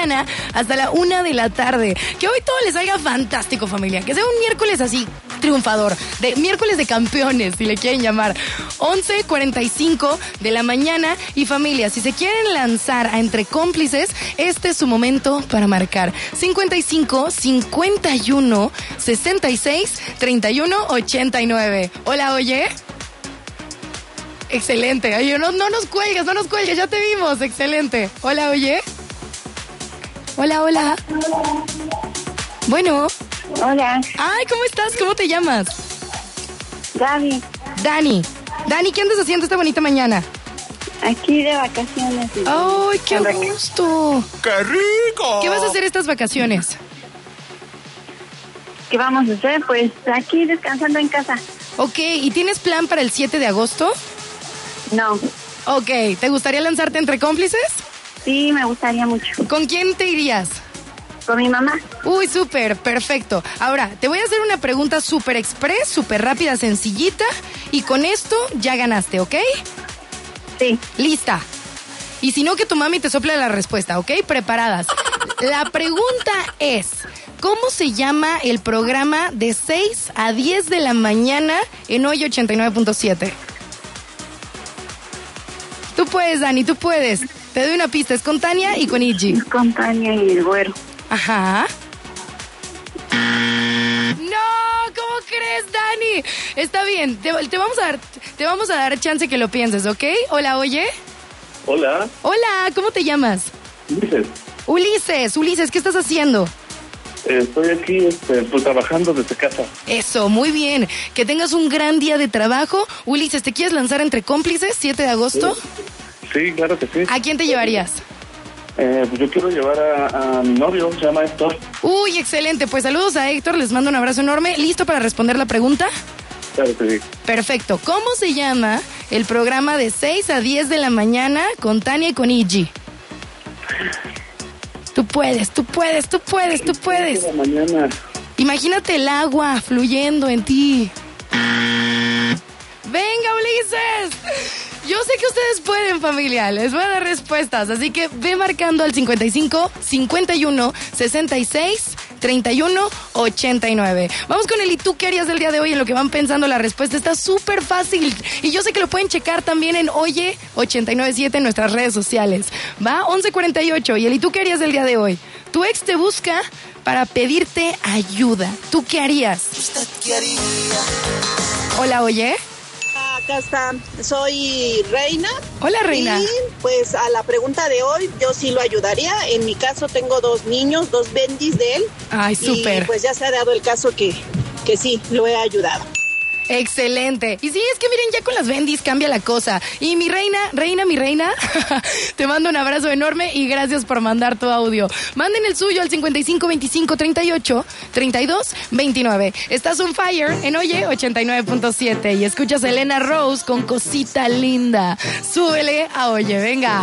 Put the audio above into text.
mañana hasta la 1 de la tarde. Que hoy todo les salga fantástico, familia. Que sea un miércoles así triunfador, de miércoles de campeones, si le quieren llamar. 11:45 de la mañana. Y familia, si se quieren lanzar a Entre Cómplices, este es su momento para marcar 55 51 66 31 89. Hola, oye. Excelente. Oye, no nos cuelgues, ya te vimos. Excelente. Hola, oye. Hola. Bueno. Hola. Ay, ¿cómo estás? ¿Cómo te llamas? Dani. Dani, ¿qué andas haciendo esta bonita mañana? Aquí de vacaciones. ¡Ay, qué gusto! ¡Qué rico! ¿Qué vas a hacer estas vacaciones? ¿Qué vamos a hacer? Pues aquí descansando en casa. Ok, ¿y tienes plan para el 7 de agosto? No. Ok, ¿te gustaría lanzarte Entre Cómplices? Sí, me gustaría mucho. ¿Con quién te irías? Con mi mamá. Uy, súper, perfecto. Ahora, te voy a hacer una pregunta súper express, súper rápida, sencillita, y con esto ya ganaste, ¿ok? Sí. Lista. Y si no, que tu mami te sople la respuesta, ¿ok? Preparadas. La pregunta es, ¿cómo se llama el programa de 6 a 10 de la mañana en Hoy 89.7? Tú puedes, Dani, tú puedes. Te doy una pista, es con Tania y con Iggy. Es con Tania y el güero. Ajá. No, ¿cómo crees, Dani? Está bien, te vamos a dar chance que lo pienses, ¿ok? Hola, oye. Hola. Hola, ¿cómo te llamas? Ulises, ¿qué estás haciendo? Estoy aquí pues, trabajando desde casa. Eso, muy bien. Que tengas un gran día de trabajo. Ulises, ¿te quieres lanzar Entre Cómplices 7 de agosto? Sí, claro que sí. ¿A quién te llevarías? Pues yo quiero llevar a mi novio, se llama Héctor. Uy, excelente. Pues saludos a Héctor, les mando un abrazo enorme. ¿Listo para responder la pregunta? Claro que sí. Perfecto. ¿Cómo se llama el programa de 6 a 10 de la mañana con Tania y con Iggy? Tú puedes. De la mañana. Imagínate el agua fluyendo en ti. ¡Venga, Ulises! Yo sé que ustedes pueden, familia. Les voy a dar respuestas. Así que ve marcando al 55 51 66 31 89. Vamos con el ¿y tú qué harías del día de hoy? En lo que van pensando la respuesta está súper fácil. Y yo sé que lo pueden checar también en Oye 897 en nuestras redes sociales. Va, 11:48. Y el ¿y tú qué harías del día de hoy? Tu ex te busca para pedirte ayuda. ¿Tú qué harías? ¿Usted qué haría? Hola, oye. Acá está, soy Reina. Hola, Reina. Y pues a la pregunta de hoy, yo sí lo ayudaría. En mi caso tengo 2 niños, 2 bendis de él. Ay, súper. Y pues ya se ha dado el caso que sí, lo he ayudado. Excelente. Y sí, es que miren, ya con las bendis cambia la cosa. Y mi reina, te mando un abrazo enorme y gracias por mandar tu audio. Manden el suyo al 55 25 38 32 29. Estás on fire en Oye 89.7 y escuchas a Elena Rose con Cosita Linda. Súbele a Oye, venga.